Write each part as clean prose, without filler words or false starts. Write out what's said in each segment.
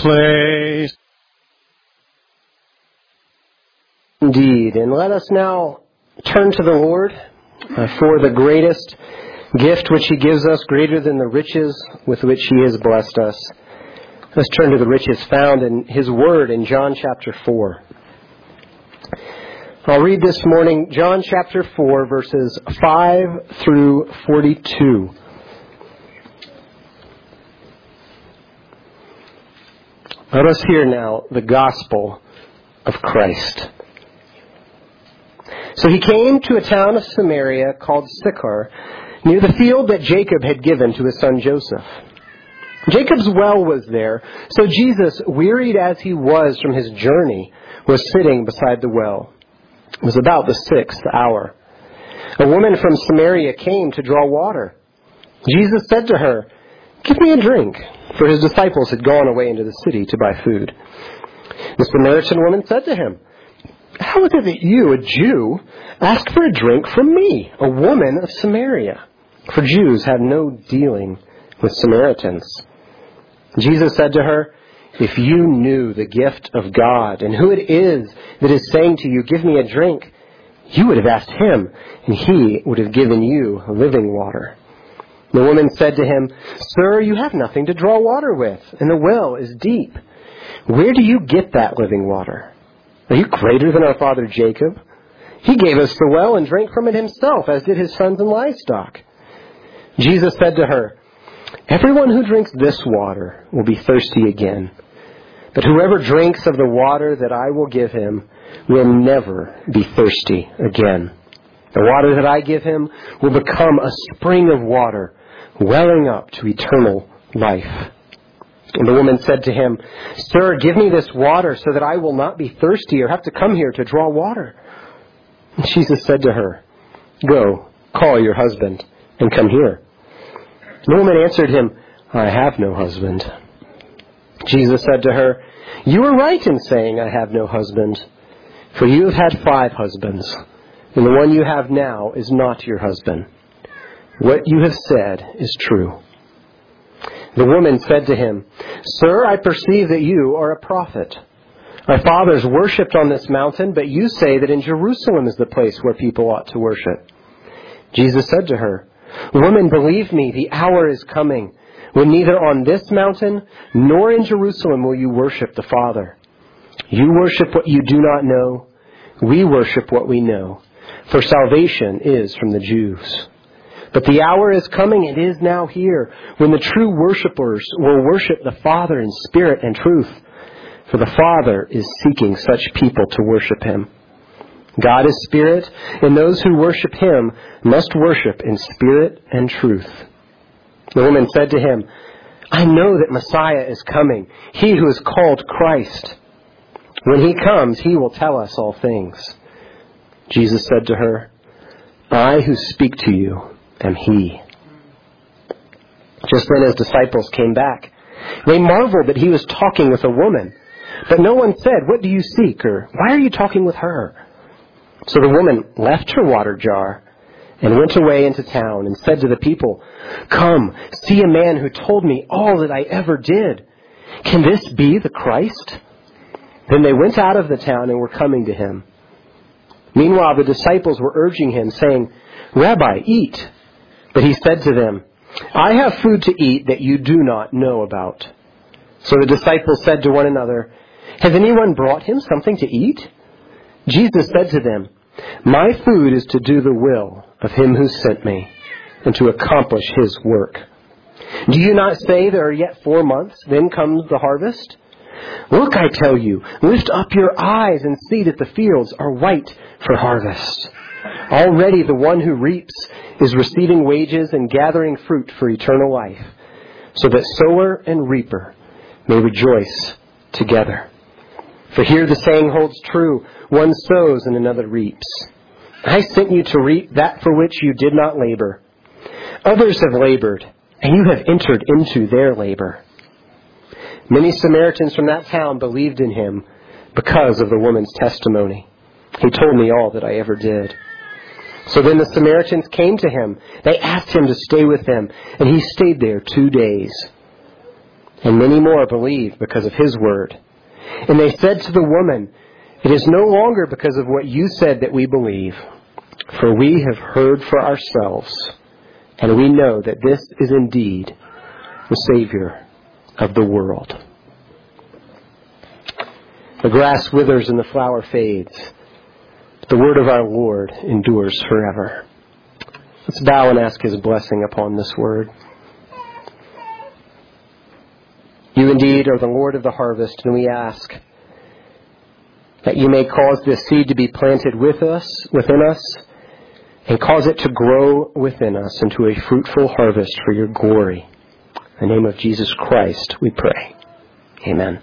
place. Indeed. And let us now turn to the Lord for the greatest gift which He gives us, greater than the riches with which He has blessed us. Let's turn to the riches found in His Word in John chapter 4. I'll read this morning John chapter 4, verses 5 through 42. Let us hear now the gospel of Christ. So He came to a town of Samaria called Sychar, near the field that Jacob had given to his son Joseph. Jacob's well was there, so Jesus, wearied as He was from His journey, was sitting beside the well. It was about the 6th hour. A woman from Samaria came to draw water. Jesus said to her, "Give me a drink," for His disciples had gone away into the city to buy food. The Samaritan woman said to Him, "How is it that you, a Jew, ask for a drink from me, a woman of Samaria?" For Jews have no dealing with Samaritans. Jesus said to her, "If you knew the gift of God and who it is that is saying to you, 'Give me a drink,' you would have asked Him, and He would have given you living water." The woman said to Him, "Sir, you have nothing to draw water with, and the well is deep. Where do you get that living water? Are you greater than our father Jacob? He gave us the well and drank from it himself, as did his sons and livestock." Jesus said to her, "Everyone who drinks this water will be thirsty again. But whoever drinks of the water that I will give him will never be thirsty again. The water that I give him will become a spring of water, welling up to eternal life." And the woman said to Him, "Sir, give me this water so that I will not be thirsty or have to come here to draw water." And Jesus said to her, "Go, call your husband and come here." The woman answered Him, "I have no husband." Jesus said to her, "You are right in saying, 'I have no husband,' for you have had 5 husbands, and the one you have now is not your husband. What you have said is true." The woman said to Him, "Sir, I perceive that you are a prophet. Our fathers worshipped on this mountain, but you say that in Jerusalem is the place where people ought to worship." Jesus said to her, "Woman, believe me, the hour is coming when neither on this mountain nor in Jerusalem will you worship the Father. You worship what you do not know. We worship what we know, for salvation is from the Jews. But the hour is coming, and is now here, when the true worshipers will worship the Father in spirit and truth, for the Father is seeking such people to worship Him. God is spirit, and those who worship Him must worship in spirit and truth." The woman said to Him, "I know that Messiah is coming, He who is called Christ. When He comes, He will tell us all things." Jesus said to her, "I who speak to you am He." Just then His disciples came back. They marveled that He was talking with a woman. But no one said, "What do you seek?" or "Why are you talking with her?" So the woman left her water jar and went away into town and said to the people, "Come, see a man who told me all that I ever did. Can this be the Christ?" Then they went out of the town and were coming to Him. Meanwhile, the disciples were urging Him, saying, "Rabbi, eat." But He said to them, "I have food to eat that you do not know about." So the disciples said to one another, "Has anyone brought Him something to eat?" Jesus said to them, "My food is to do the will of Him who sent me, and to accomplish His work. Do you not say there are yet 4 months, then comes the harvest? Look, I tell you, lift up your eyes and see that the fields are white for harvest. Already the one who reaps is receiving wages and gathering fruit for eternal life, so that sower and reaper may rejoice together. For here the saying holds true, one sows and another reaps. I sent you to reap that for which you did not labor. Others have labored, and you have entered into their labor." Many Samaritans from that town believed in Him because of the woman's testimony. "He told me all that I ever did." So then the Samaritans came to Him. They asked Him to stay with them, and He stayed there 2 days. And many more believed because of his word. And they said to the woman, "It is no longer because of what you said that we believe, for we have heard for ourselves, and we know that this is indeed the Savior of the world." The grass withers and the flower fades, but the word of our Lord endures forever. Let's bow and ask his blessing upon this word. You indeed are the Lord of the harvest, and we ask that you may cause this seed to be planted within us, and cause it to grow within us into a fruitful harvest for your glory. In the name of Jesus Christ, we pray. Amen.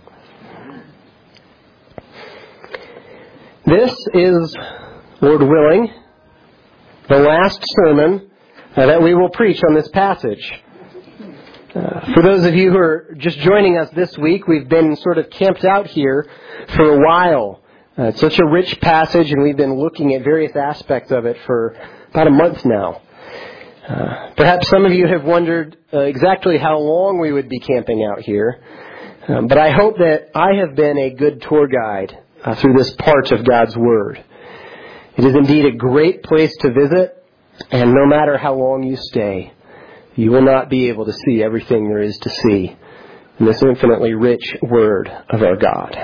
This is, Lord willing, the last sermon that we will preach on this passage. For those of you who are just joining us this week, we've been sort of camped out here for a while. It's such a rich passage, and we've been looking at various aspects of it for about a month now. Perhaps some of you have wondered exactly how long we would be camping out here. But I hope that I have been a good tour guide through this part of God's Word. It is indeed a great place to visit, and no matter how long you stay, you will not be able to see everything there is to see in this infinitely rich Word of our God.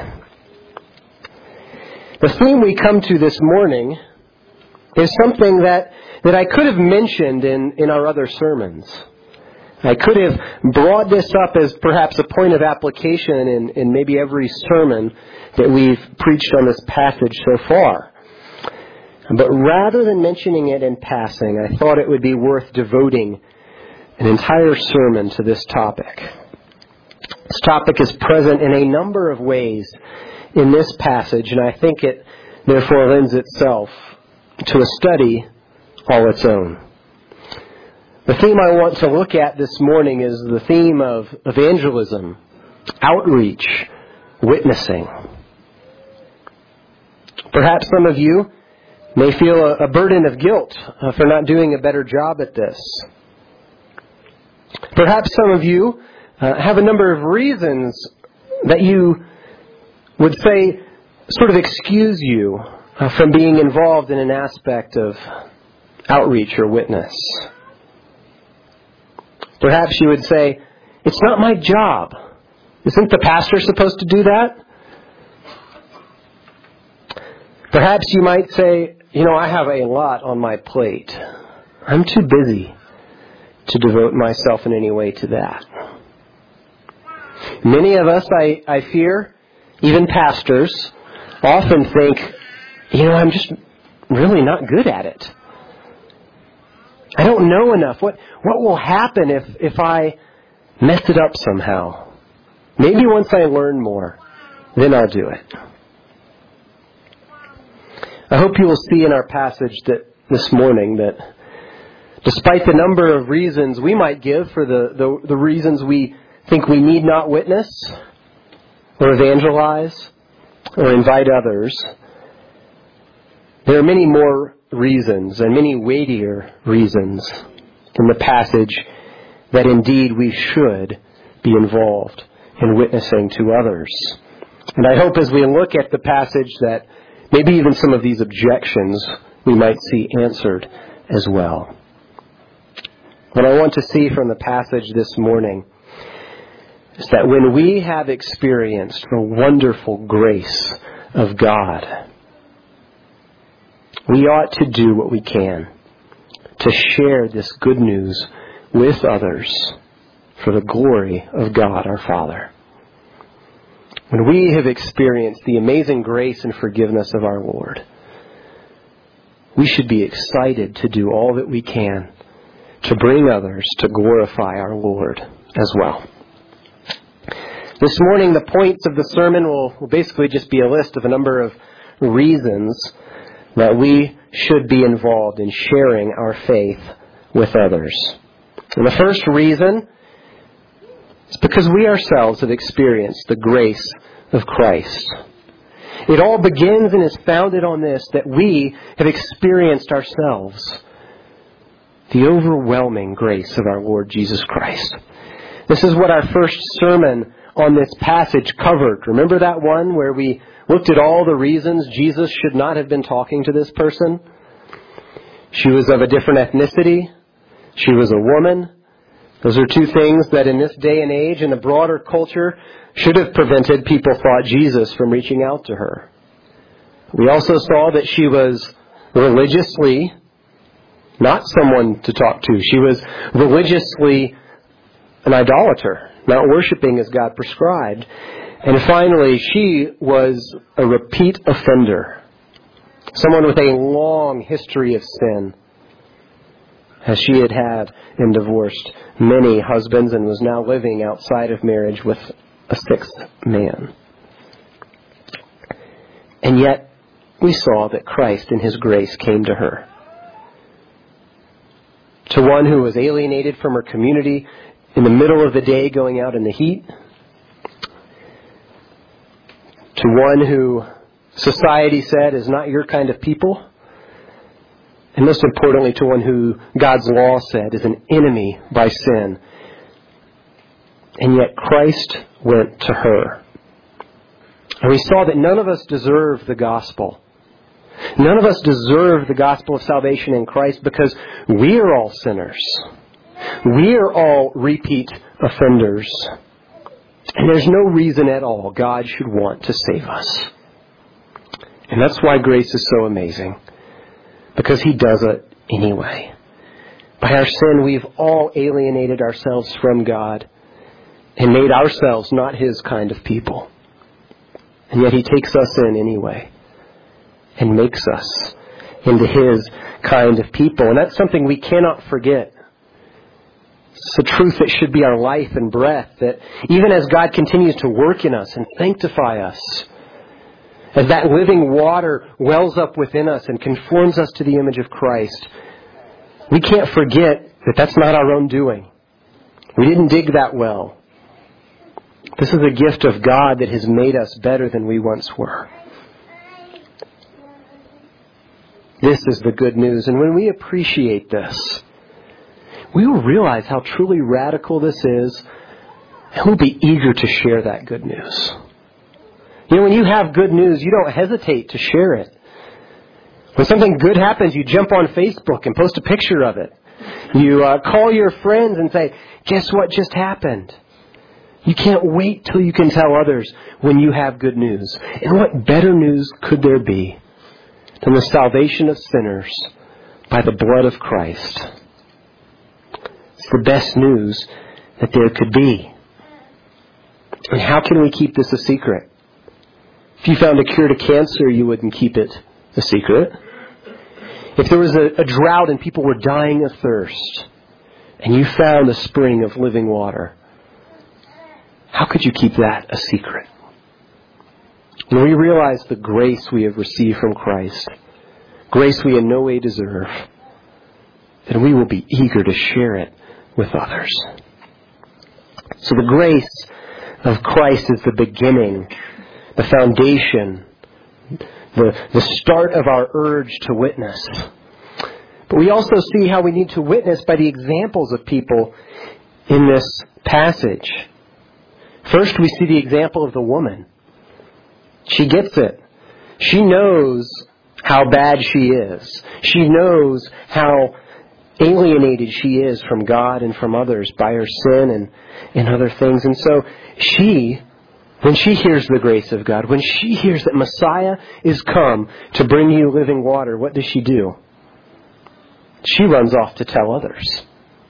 The theme we come to this morning is something that I could have mentioned in our other sermons. I could have brought this up as perhaps a point of application in maybe every sermon that we've preached on this passage so far. But rather than mentioning it in passing, I thought it would be worth devoting an entire sermon to this topic. This topic is present in a number of ways in this passage, and I think it therefore lends itself to a study all its own. The theme I want to look at this morning is the theme of evangelism, outreach, witnessing. Perhaps some of you may feel a burden of guilt for not doing a better job at this. Perhaps some of you have a number of reasons that you would say sort of excuse you from being involved in an aspect of outreach or witness. Perhaps you would say, "It's not my job. Isn't the pastor supposed to do that?" Perhaps you might say, "I have a lot on my plate. I'm too busy to devote myself in any way to that." Many of us, I fear, even pastors, often think, I'm just really not good at it. I don't know enough. What will happen if I mess it up somehow? Maybe once I learn more, then I'll do it. I hope you will see in our passage that this morning that despite the number of reasons we might give for the reasons we think we need not witness or evangelize or invite others, there are many more reasons and many weightier reasons in the passage that indeed we should be involved in witnessing to others. And I hope as we look at the passage that maybe even some of these objections we might see answered as well. What I want to see from the passage this morning is that when we have experienced the wonderful grace of God, we ought to do what we can to share this good news with others for the glory of God our Father. When we have experienced the amazing grace and forgiveness of our Lord, we should be excited to do all that we can to bring others to glorify our Lord as well. This morning, the points of the sermon will basically just be a list of a number of reasons that we should be involved in sharing our faith with others. And the first reason is because we ourselves have experienced the grace of Christ. It all begins and is founded on this, that we have experienced ourselves the overwhelming grace of our Lord Jesus Christ. This is what our first sermon on this passage covered. Remember that one where we looked at all the reasons Jesus should not have been talking to this person? She was of a different ethnicity. She was a woman. Those are two things that in this day and age, in the broader culture, should have prevented, people thought, Jesus from reaching out to her. We also saw that she was religiously not someone to talk to. She was religiously an idolater, not worshiping as God prescribed. And finally, she was a repeat offender, someone with a long history of sin, as she had had and divorced many husbands and was now living outside of marriage with a sixth man. And yet, we saw that Christ in His grace came to her. To one who was alienated from her community in the middle of the day going out in the heat. To one who society said is not your kind of people. And most importantly, to one who God's law said is an enemy by sin. And yet Christ went to her. And we saw that none of us deserve the gospel. None of us deserve the gospel of salvation in Christ because we are all sinners. We are all repeat offenders. And there's no reason at all God should want to save us. And that's why grace is so amazing. Because He does it anyway. By our sin, we've all alienated ourselves from God and made ourselves not His kind of people. And yet He takes us in anyway and makes us into His kind of people. And that's something we cannot forget. It's a truth that should be our life and breath, that even as God continues to work in us and sanctify us, as that living water wells up within us and conforms us to the image of Christ, we can't forget that that's not our own doing. We didn't dig that well. This is a gift of God that has made us better than we once were. This is the good news. And when we appreciate this, we will realize how truly radical this is, and we'll be eager to share that good news. You know, when you have good news, you don't hesitate to share it. When something good happens, you jump on Facebook and post a picture of it. You call your friends and say, guess what just happened? You can't wait till you can tell others when you have good news. And what better news could there be than the salvation of sinners by the blood of Christ? It's the best news that there could be. And how can we keep this a secret? If you found a cure to cancer, you wouldn't keep it a secret. If there was a drought and people were dying of thirst, and you found a spring of living water, how could you keep that a secret? When we realize the grace we have received from Christ, grace we in no way deserve, then we will be eager to share it with others. So the grace of Christ is the beginning, the foundation, the start of our urge to witness. But we also see how we need to witness by the examples of people in this passage. First, we see the example of the woman. She gets it. She knows how bad she is. She knows how alienated she is from God and from others by her sin and other things. And so she, when she hears the grace of God, when she hears that Messiah is come to bring you living water, what does she do? She runs off to tell others.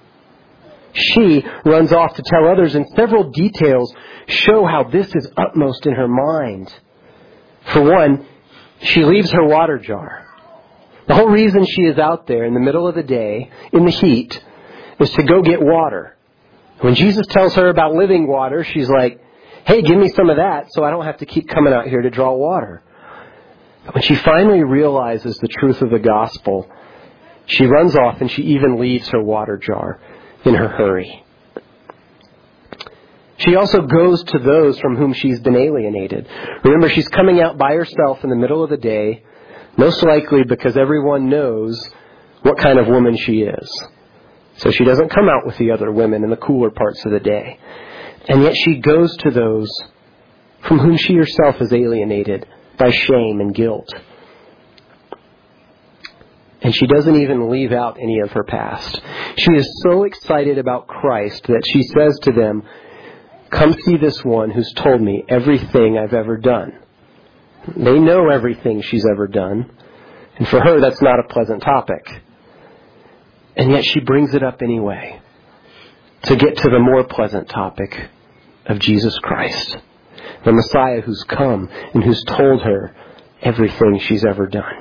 She runs off to tell others, and several details show how this is upmost in her mind. For one, she leaves her water jar. The whole reason she is out there in the middle of the day, in the heat, is to go get water. When Jesus tells her about living water, she's like, hey, give me some of that so I don't have to keep coming out here to draw water. But when she finally realizes the truth of the gospel, she runs off and she even leaves her water jar in her hurry. She also goes to those from whom she's been alienated. Remember, she's coming out by herself in the middle of the day, most likely because everyone knows what kind of woman she is. So she doesn't come out with the other women in the cooler parts of the day. And yet she goes to those from whom she herself is alienated by shame and guilt. And she doesn't even leave out any of her past. She is so excited about Christ that she says to them, "Come see this one who's told me everything I've ever done." They know everything she's ever done. And for her, that's not a pleasant topic. And yet she brings it up anyway to get to the more pleasant topic of Jesus Christ, the Messiah who's come and who's told her everything she's ever done.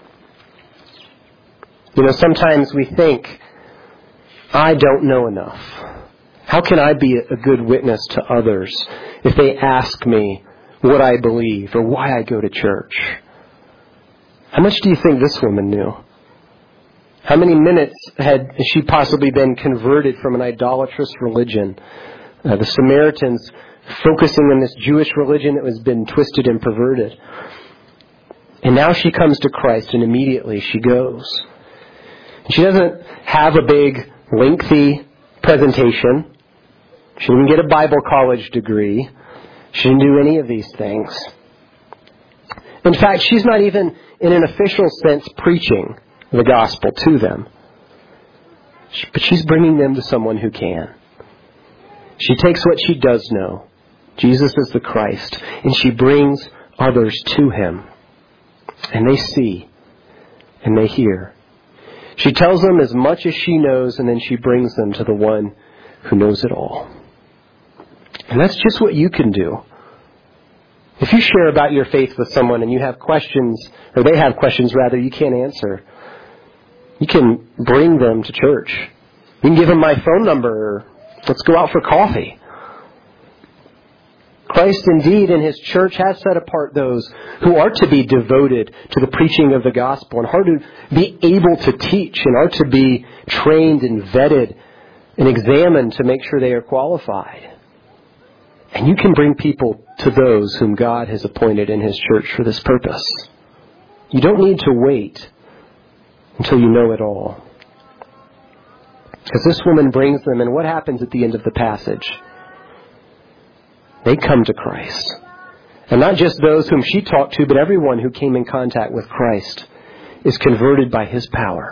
You know, sometimes we think, I don't know enough. How can I be a good witness to others if they ask me what I believe or why I go to church? How much do you think this woman knew? How many minutes had she possibly been converted from an idolatrous religion? The Samaritans focusing on this Jewish religion that has been twisted and perverted. And now she comes to Christ and immediately she goes. She doesn't have a big, lengthy presentation. She didn't get a Bible college degree. She didn't do any of these things. In fact, she's not even in an official sense preaching the gospel to them. But she's bringing them to someone who can. She takes what she does know, Jesus is the Christ, and she brings others to him. And they see, and they hear. She tells them as much as she knows, and then she brings them to the one who knows it all. And that's just what you can do. If you share about your faith with someone and you have questions, or they have questions rather, you can't answer, you can bring them to church. You can give them my phone number, or let's go out for coffee. Christ indeed in his church has set apart those who are to be devoted to the preaching of the gospel and are to be able to teach and are to be trained and vetted and examined to make sure they are qualified. And you can bring people to those whom God has appointed in his church for this purpose. You don't need to wait until you know it all. Because this woman brings them, and what happens at the end of the passage? They come to Christ. And not just those whom she talked to, but everyone who came in contact with Christ is converted by his power.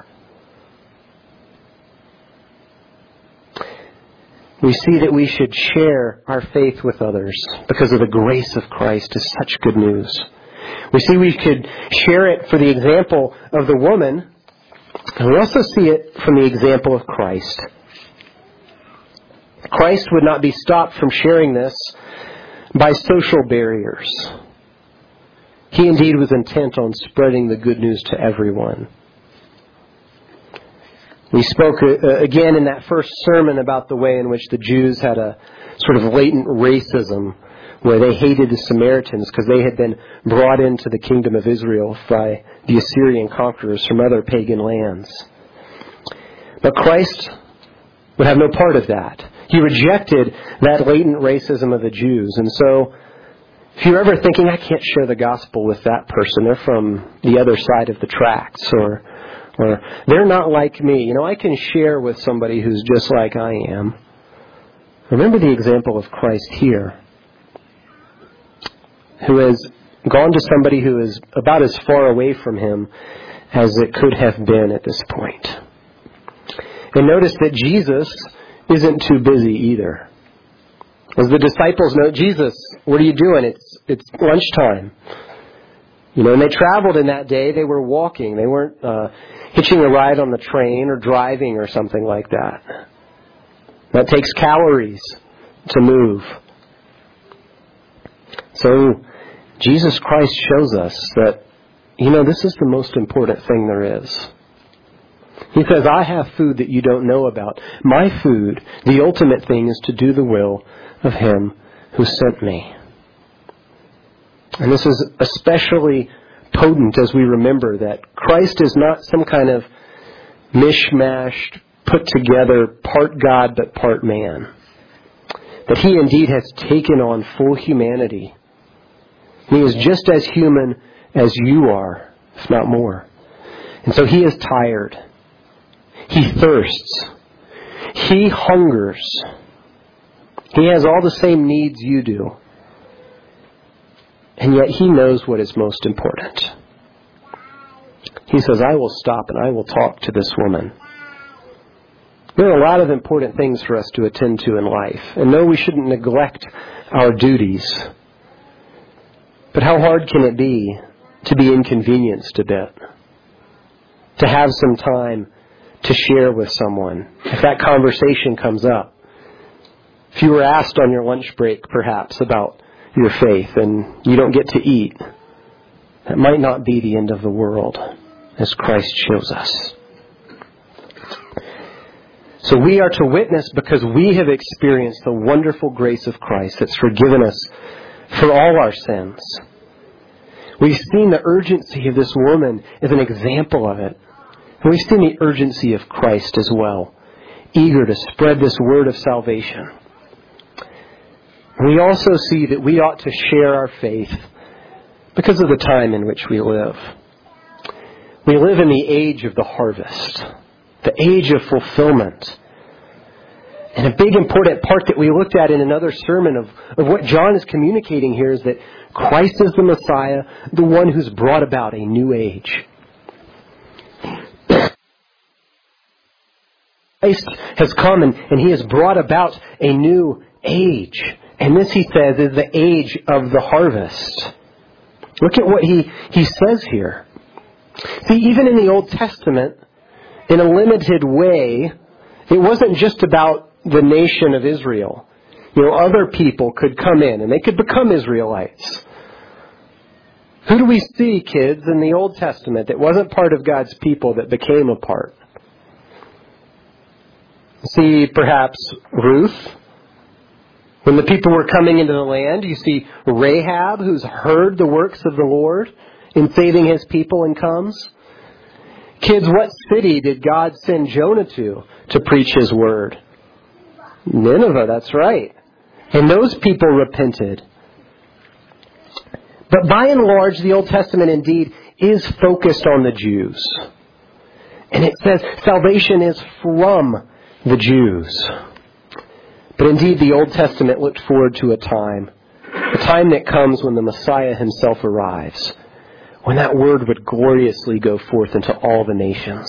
We see that we should share our faith with others because of the grace of Christ is such good news. We see we could share it for the example of the woman, and we also see it from the example of Christ. Christ would not be stopped from sharing this by social barriers. He indeed was intent on spreading the good news to everyone. We spoke again in that first sermon about the way in which the Jews had a sort of latent racism where they hated the Samaritans because they had been brought into the kingdom of Israel by the Assyrian conquerors from other pagan lands. But Christ would have no part of that. He rejected that latent racism of the Jews. And so, if you're ever thinking, I can't share the gospel with that person, they're from the other side of the tracks, or they're not like me. You know, I can share with somebody who's just like I am. Remember the example of Christ here, who has gone to somebody who is about as far away from him as it could have been at this point. And notice that Jesus isn't too busy either. As the disciples know, Jesus, what are you doing? It's lunchtime. You know, and they traveled in that day. They were walking. They weren't hitching a ride on the train or driving or something like that. That takes calories to move. So Jesus Christ shows us that, you know, this is the most important thing there is. He says, I have food that you don't know about. My food, the ultimate thing, is to do the will of him who sent me. And this is especially potent as we remember that Christ is not some kind of mishmashed, put together, part God but part man. That he indeed has taken on full humanity. He is just as human as you are, if not more. And so he is tired. He thirsts. He hungers. He has all the same needs you do. And yet He knows what is most important. He says, I will stop and I will talk to this woman. There are a lot of important things for us to attend to in life. And no, we shouldn't neglect our duties. But how hard can it be to be inconvenienced a bit? To have some time to share with someone, if that conversation comes up. If you were asked on your lunch break, perhaps, about your faith and you don't get to eat, that might not be the end of the world, as Christ shows us. So we are to witness because we have experienced the wonderful grace of Christ that's forgiven us for all our sins. We've seen the urgency of this woman as an example of it. And we've seen the urgency of Christ as well, eager to spread this word of salvation. We also see that we ought to share our faith because of the time in which we live. We live in the age of the harvest, the age of fulfillment. And a big important part that we looked at in another sermon of what John is communicating here is that Christ is the Messiah, the one who's brought about a new age. Christ has come and He has brought about a new age. And this, he says, is the age of the harvest. Look at what he says here. See, even in the Old Testament, in a limited way, it wasn't just about the nation of Israel. Other people could come in and they could become Israelites. Who do we see, kids, in the Old Testament that wasn't part of God's people that became a part? See, perhaps Ruth. When the people were coming into the land, you see Rahab, who's heard the works of the Lord in saving His people and comes. Kids, what city did God send Jonah to preach His word? Nineveh, that's right. And those people repented. But by and large, the Old Testament indeed is focused on the Jews. And it says salvation is from the Jews. But indeed, the Old Testament looked forward to a time that comes when the Messiah Himself arrives, when that word would gloriously go forth into all the nations.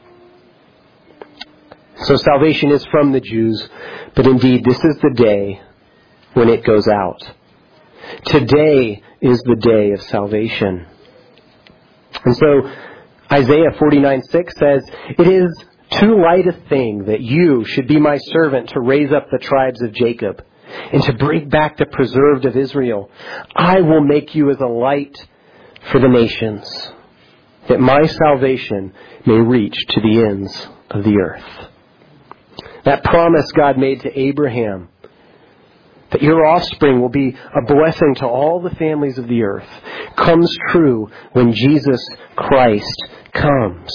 So salvation is from the Jews, but indeed, this is the day when it goes out. Today is the day of salvation. And so, Isaiah 49:6 says, "It is too light a thing that you should be my servant to raise up the tribes of Jacob and to bring back the preserved of Israel. I will make you as a light for the nations, that my salvation may reach to the ends of the earth." That promise God made to Abraham, that your offspring will be a blessing to all the families of the earth, comes true when Jesus Christ comes.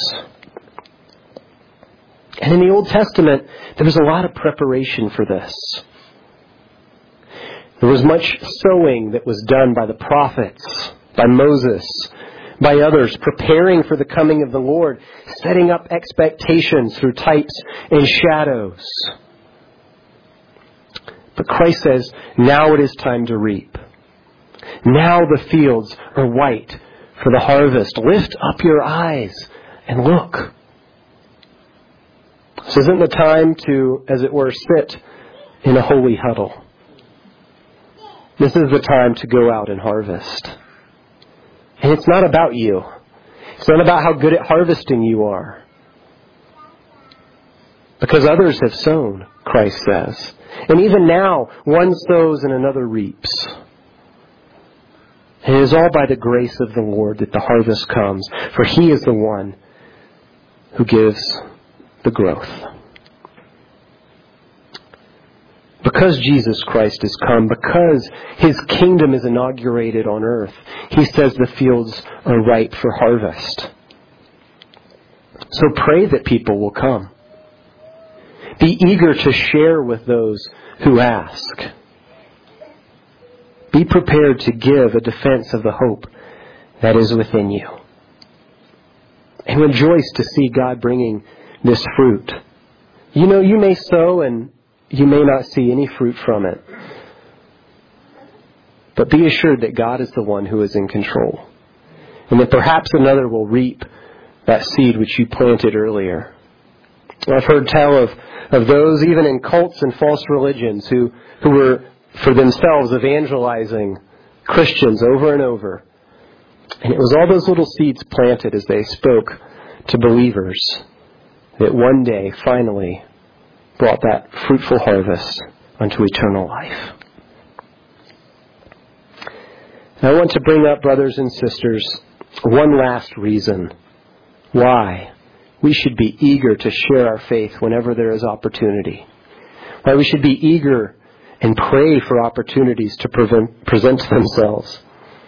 And in the Old Testament, there was a lot of preparation for this. There was much sowing that was done by the prophets, by Moses, by others, preparing for the coming of the Lord, setting up expectations through types and shadows. But Christ says, now it is time to reap. Now the fields are white for the harvest. Lift up your eyes and look. This isn't the time to, as it were, sit in a holy huddle. This is the time to go out and harvest. And it's not about you. It's not about how good at harvesting you are. Because others have sown, Christ says. And even now, one sows and another reaps. And it is all by the grace of the Lord that the harvest comes. For He is the one who gives the growth. Because Jesus Christ has come, because His kingdom is inaugurated on earth, He says the fields are ripe for harvest. So pray that people will come. Be eager to share with those who ask. Be prepared to give a defense of the hope that is within you. And rejoice to see God bringing this fruit You know, you may sow and you may not see any fruit from it. But be assured that God is the one who is in control. And that perhaps another will reap that seed which you planted earlier. I've heard tell of those, even in cults and false religions, who were for themselves evangelizing Christians over and over. And it was all those little seeds planted as they spoke to believers that one day finally brought that fruitful harvest unto eternal life. And I want to bring up, brothers and sisters, one last reason why we should be eager to share our faith whenever there is opportunity. Why we should be eager and pray for opportunities to present themselves.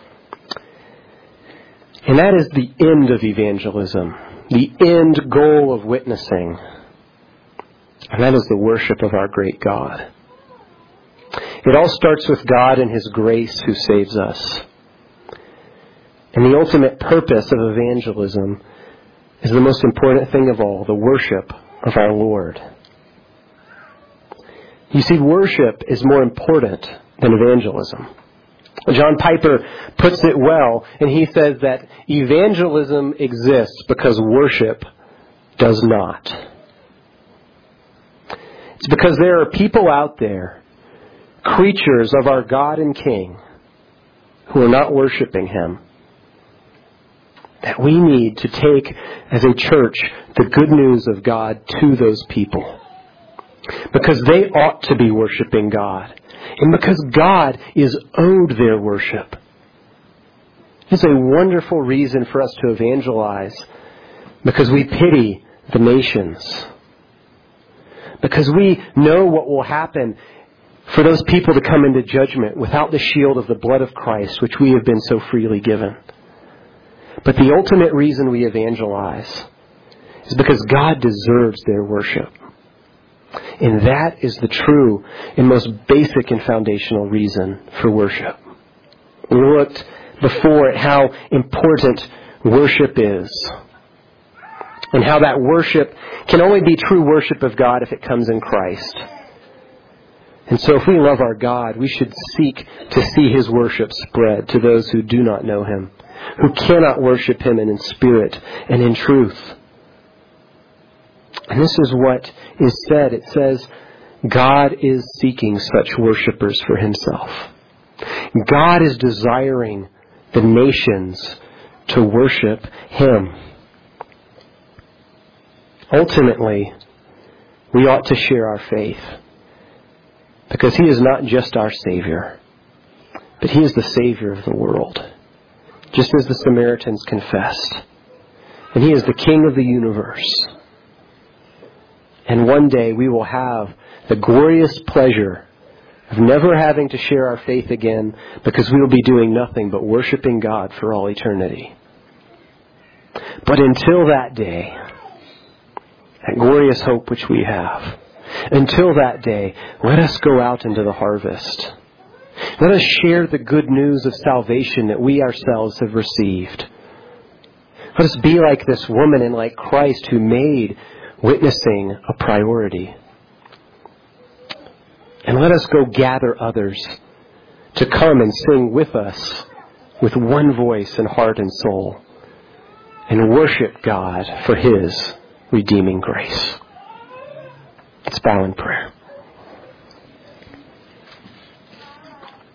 And that is the end of evangelism, the end goal of witnessing. And that is the worship of our great God. It all starts with God and His grace who saves us. And the ultimate purpose of evangelism is the most important thing of all, the worship of our Lord. You see, worship is more important than evangelism. John Piper puts it well, and he says that evangelism exists because worship does not. It's because there are people out there, creatures of our God and King, who are not worshiping Him, that we need to take as a church the good news of God to those people. Because they ought to be worshiping God. And because God is owed their worship. It's a wonderful reason for us to evangelize. Because we pity the nations. Because we know what will happen for those people to come into judgment without the shield of the blood of Christ, which we have been so freely given. But the ultimate reason we evangelize is because God deserves their worship. And that is the true and most basic and foundational reason for worship. We looked before at how important worship is. And how that worship can only be true worship of God if it comes in Christ. And so if we love our God, we should seek to see His worship spread to those who do not know Him, who cannot worship Him in spirit and in truth. And this is what is said. It says, God is seeking such worshipers for Himself. God is desiring the nations to worship Him. Ultimately, we ought to share our faith. Because He is not just our Savior, but He is the Savior of the world. Just as the Samaritans confessed. And He is the King of the universe. And one day we will have the glorious pleasure of never having to share our faith again, because we will be doing nothing but worshiping God for all eternity. But until that day, that glorious hope which we have, until that day, let us go out into the harvest. Let us share the good news of salvation that we ourselves have received. Let us be like this woman and like Christ, who made witnessing a priority. And let us go gather others to come and sing with us with one voice and heart and soul, and worship God for His redeeming grace. Let's bow in prayer.